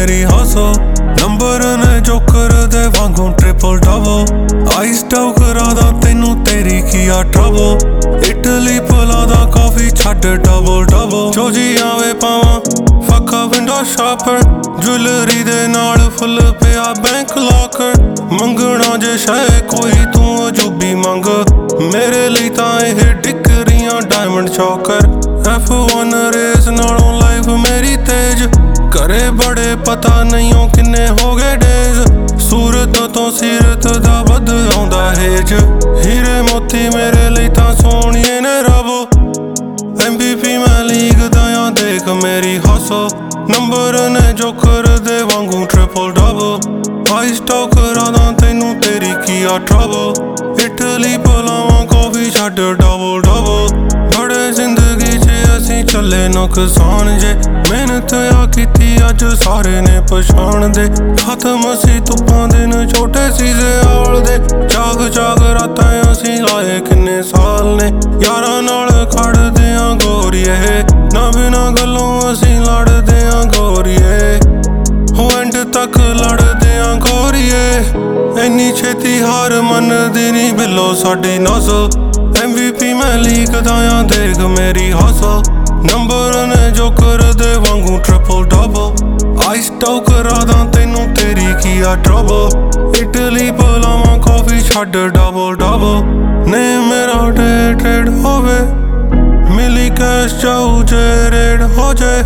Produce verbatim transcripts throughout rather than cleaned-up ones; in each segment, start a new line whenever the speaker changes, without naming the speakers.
मेरी हौसल नंबर ने जोकर दे वांगू ट्रिपल डबल आइस टाउ करादा तेनू तेरी किया ट्रबल इटली पलादा कॉफी छड्ड डबल डबल जो जी आवे पावां फक्का विंडो शॉपर ज्वेलरी दे नाल फुल पिया बैंक लॉकर मंगना जे शै कोई तू अजूबी मंग मेरे लिए तां एह डिकरियां diamond choker F one race नालों लाइफ मेरी तेज करे बड़े पता नहीं हो किन्ने हो गए डेज सूरत तो सीरत दा बद आउंदा हेज हीरे मोती मेरे लिए तां सोहणिए ने रब एम बी पी मैं लीग दाया देख मेरी हौसल नंबर ने जोकर दे वांगू ट्रिपल डबल आइस टाउ करादा तेनू तेरी किया ट्रबल इटली पलावां कॉफी छड्ड डबल डबल बड़े जिंदगी च असीं चले नुकसान जे मेहनत आ कीती अज सारे ने पछाण दे खत्म सी धुप्पां दिन छोटे सी सियाल दे जाग जाग रातां असीं लाए किन्ने साल ने यारां नाल खड़दे आं गोरीए ना बिना गल्लों असीं लड़दे आं गोरीए हो एंड तक लड़दे आं गोरीए इन्नी छेती हार मनदी नी बिल्लो साडी नस्ल एम वी पी मैं लीक दाया देख मेरी हौसल नंबर ने जोकर दे वांगू ट्रिपल डबल आइस टाउ करादा तेनू तेरी किया ट्रबल इटली पलावां कॉफी छड्ड डबल डबल ने मेरा डे ट्रेड होवे मिली कैश जाऊ जे रेड हो जाए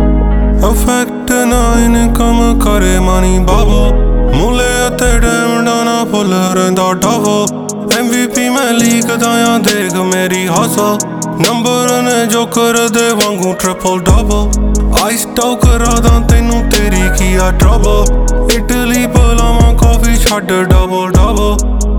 अफेक्ट ना इनकम करे मनी बबल मूले अते डायमंडां ना फुल रहिंदा डबल एम वी पी मैं लीक दाया देख मेरी हौसल नंबर ने जोकर दे वांगू ट्रिपल डबल आइस टाउ करादा तेनू तेरी किया ट्रबल इटली पलावां कॉफी छड्ड डबल डबल